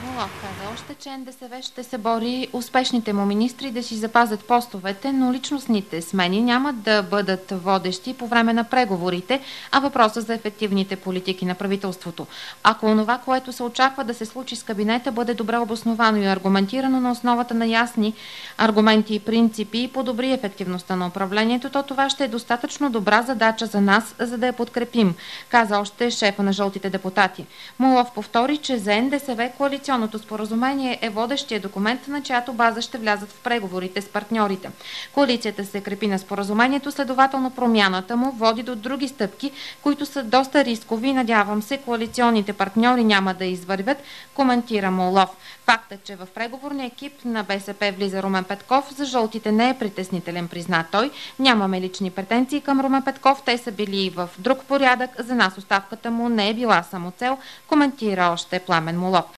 Молов каза още, че НДСВ ще се бори успешните му министри да си запазят постовете, но личностните смени няма да бъдат водещи по време на преговорите, а въпроса за ефективните политики на правителството. Ако онова, което се очаква да се случи с кабинета, бъде добре обосновано и аргументирано на основата на ясни аргументи и принципи и подобри ефективността на управлението, то това ще е достатъчно добра задача за нас, за да я подкрепим, каза още шефа на жълтите депутати. Молов повтори, че за НДСВ коалиционното споразумение е водещия документ, на чиято база ще влязат в преговорите с партньорите. Коалицията се крепи на споразумението, следователно промяната му води до други стъпки, които са доста рискови и надявам се коалиционните партньори няма да извървят, коментира Молов. Фактът, че в преговорния екип на БСП влиза Румен Петков, за жълтите не е притеснителен, призна той. Нямаме лични претенции към Румен Петков, те са били в друг порядък. За нас оставката му не е била самоцел, коментира още Пламен Молов.